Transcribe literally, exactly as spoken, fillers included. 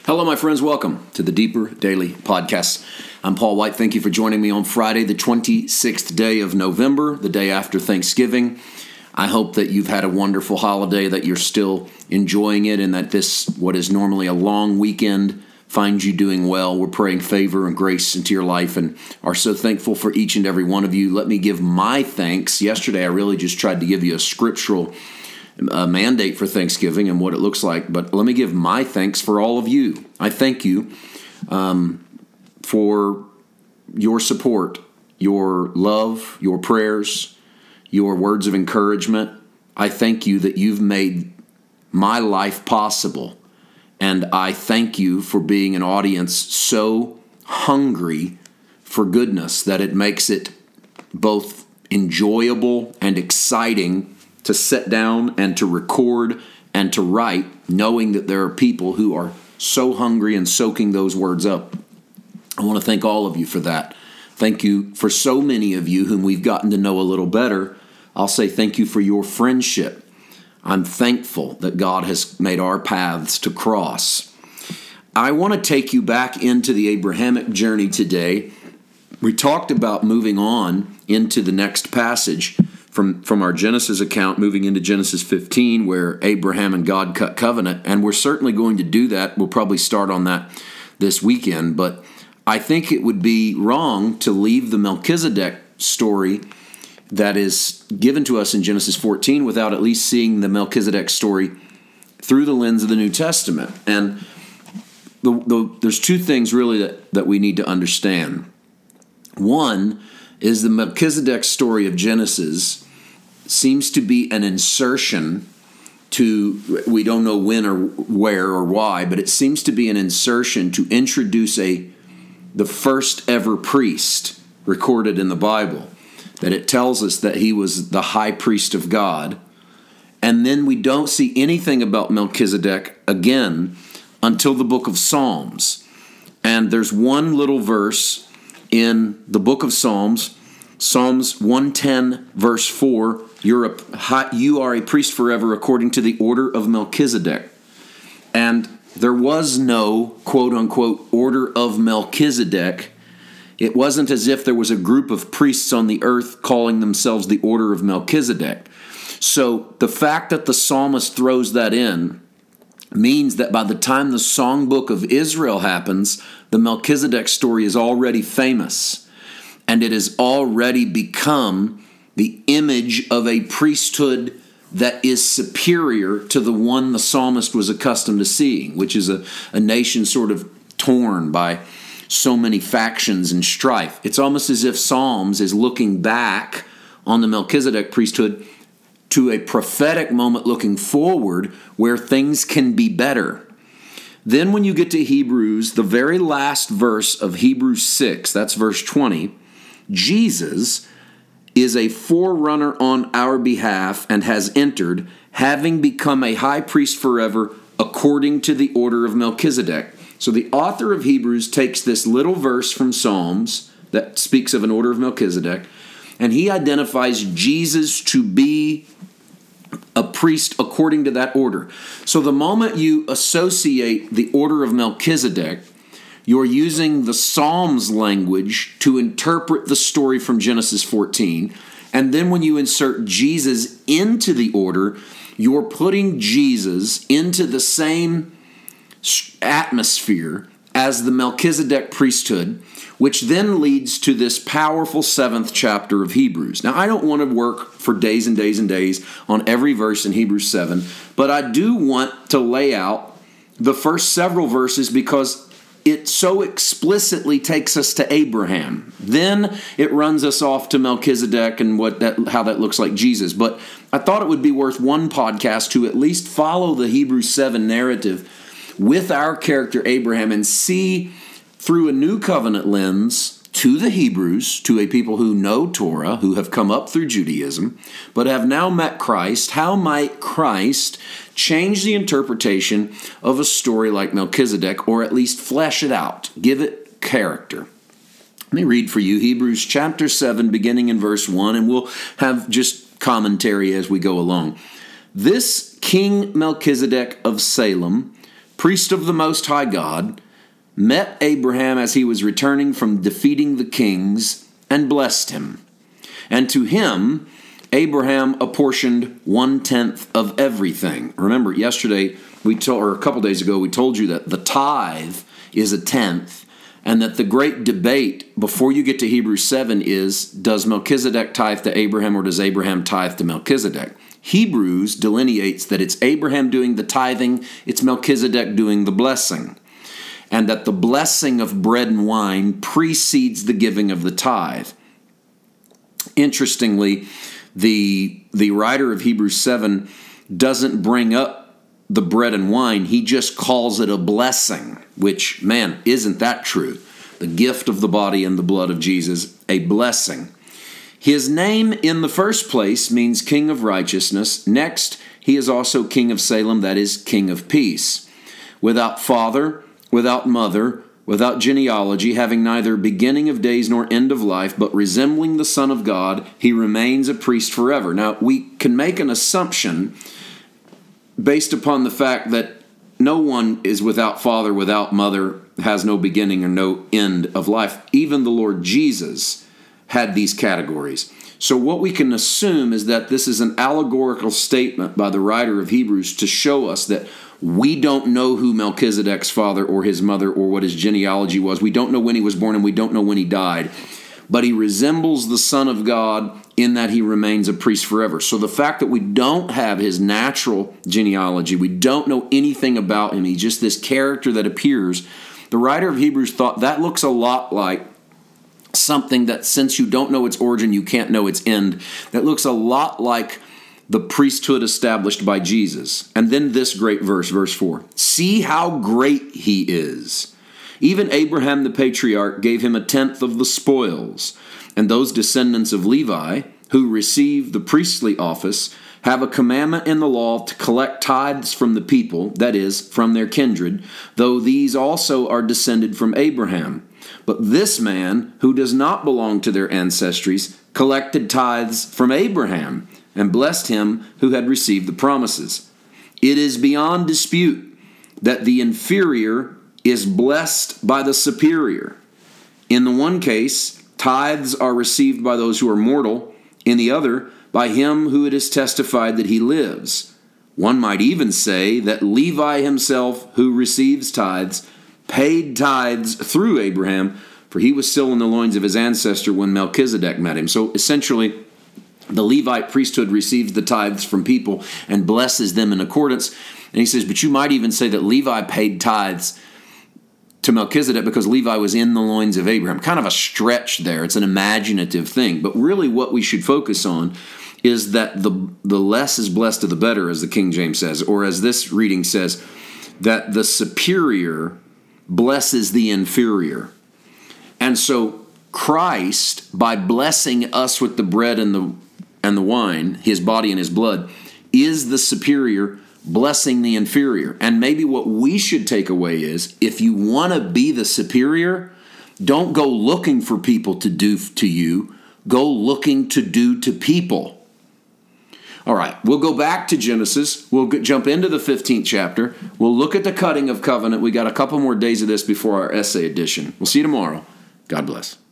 Hello, my friends. Welcome to the Deeper Daily Podcast. I'm Paul White. Thank you for joining me on Friday, the twenty-sixth day of November, the day after Thanksgiving. I hope that you've had a wonderful holiday, that you're still enjoying it, and that this, what is normally a long weekend, finds you doing well. We're praying favor and grace into your life and are so thankful for each and every one of you. Let me give my thanks. Yesterday, I really just tried to give you a scriptural a mandate for Thanksgiving and what it looks like, but let me give my thanks for all of you. I thank you um, for your support, your love, your prayers, your words of encouragement. I thank you that you've made my life possible, and I thank you for being an audience so hungry for goodness that it makes it both enjoyable and exciting to sit down and to record and to write, knowing that there are people who are so hungry and soaking those words up. I want to thank all of you for that. Thank you for so many of you whom we've gotten to know a little better. I'll say thank you for your friendship. I'm thankful that God has made our paths to cross. I want to take you back into the Abrahamic journey today. We talked about moving on into the next passage From, from our Genesis account, moving into Genesis fifteen, where Abraham and God cut covenant, and we're certainly going to do that. We'll probably start on that this weekend, but I think it would be wrong to leave the Melchizedek story that is given to us in Genesis fourteen without at least seeing the Melchizedek story through the lens of the New Testament. And the, the, there's two things really that, that we need to understand. One is the Melchizedek story of Genesis seems to be an insertion to, we don't know when or where or why, but it seems to be an insertion to introduce a the first ever priest recorded in the Bible. That it tells us that he was the high priest of God. And then we don't see anything about Melchizedek again until the book of Psalms. And there's one little verse in the book of Psalms, Psalms one ten, verse four, you're a, you are a priest forever according to the order of Melchizedek. And there was no, quote-unquote, order of Melchizedek. It wasn't as if there was a group of priests on the earth calling themselves the order of Melchizedek. So the fact that the psalmist throws that in means that by the time the songbook of Israel happens, the Melchizedek story is already famous. And it has already become the image of a priesthood that is superior to the one the psalmist was accustomed to seeing, which is a, a nation sort of torn by so many factions and strife. It's almost as if Psalms is looking back on the Melchizedek priesthood to a prophetic moment looking forward where things can be better. Then when you get to Hebrews, the very last verse of Hebrews six, that's verse twenty, Jesus is a forerunner on our behalf and has entered, having become a high priest forever according to the order of Melchizedek. So the author of Hebrews takes this little verse from Psalms that speaks of an order of Melchizedek, and he identifies Jesus to be a priest according to that order. So the moment you associate the order of Melchizedek, you're using the Psalms language to interpret the story from Genesis fourteen. And then when you insert Jesus into the order, you're putting Jesus into the same atmosphere as the Melchizedek priesthood, which then leads to this powerful seventh chapter of Hebrews. Now, I don't want to work for days and days and days on every verse in Hebrews seven, but I do want to lay out the first several verses because it so explicitly takes us to Abraham. Then it runs us off to Melchizedek and what that, how that looks like Jesus. But I thought it would be worth one podcast to at least follow the Hebrews seven narrative with our character Abraham and see through a new covenant lens to the Hebrews, to a people who know Torah, who have come up through Judaism, but have now met Christ. How might Christ change the interpretation of a story like Melchizedek, or at least flesh it out, give it character? Let me read for you Hebrews chapter seven, beginning in verse one, and we'll have just commentary as we go along. This King Melchizedek of Salem priest of the Most High God, met Abraham as he was returning from defeating the kings and blessed him. And to him, Abraham apportioned one-tenth of everything. Remember, yesterday, we told, or a couple days ago, we told you that the tithe is a tenth, and that the great debate before you get to Hebrews seven is, does Melchizedek tithe to Abraham or does Abraham tithe to Melchizedek? Hebrews delineates that it's Abraham doing the tithing, it's Melchizedek doing the blessing, and that the blessing of bread and wine precedes the giving of the tithe. Interestingly, the, the writer of Hebrews seven doesn't bring up the bread and wine, he just calls it a blessing, which, man, isn't that true? The gift of the body and the blood of Jesus, a blessing. His name in the first place means King of Righteousness. Next, he is also King of Salem, that is, King of Peace. Without father, without mother, without genealogy, having neither beginning of days nor end of life, but resembling the Son of God, he remains a priest forever. Now, we can make an assumption based upon the fact that no one is without father, without mother, has no beginning or no end of life. Even the Lord Jesus had these categories. So what we can assume is that this is an allegorical statement by the writer of Hebrews to show us that we don't know who Melchizedek's father or his mother or what his genealogy was. We don't know when he was born and we don't know when he died. But he resembles the Son of God in that he remains a priest forever. So the fact that we don't have his natural genealogy, we don't know anything about him, he's just this character that appears, the writer of Hebrews thought that looks a lot like something that, since you don't know its origin, you can't know its end. That looks a lot like the priesthood established by Jesus. And then this great verse, verse four. See how great he is. Even Abraham the patriarch gave him a tenth of the spoils. And those descendants of Levi, who receive the priestly office, have a commandment in the law to collect tithes from the people, that is, from their kindred, though these also are descended from Abraham. But this man, who does not belong to their ancestries, collected tithes from Abraham and blessed him who had received the promises. It is beyond dispute that the inferior is blessed by the superior. In the one case, tithes are received by those who are mortal. In the other, by him who it is testified that he lives. One might even say that Levi himself, who receives tithes, paid tithes through Abraham, for he was still in the loins of his ancestor when Melchizedek met him. So essentially, the Levite priesthood receives the tithes from people and blesses them in accordance. And he says, but you might even say that Levi paid tithes to Melchizedek because Levi was in the loins of Abraham. Kind of a stretch there. It's an imaginative thing. But really what we should focus on is that the, the less is blessed of the better, as the King James says, or as this reading says, that the superior blesses the inferior. And so Christ, by blessing us with the bread and the and the wine, his body and his blood, is the superior blessing the inferior. And maybe what we should take away is, if you want to be the superior, don't go looking for people to do to you. Go looking to do to people. All right, we'll go back to Genesis. We'll get, jump into the fifteenth chapter. We'll look at the cutting of covenant. We got a couple more days of this before our essay edition. We'll see you tomorrow. God bless.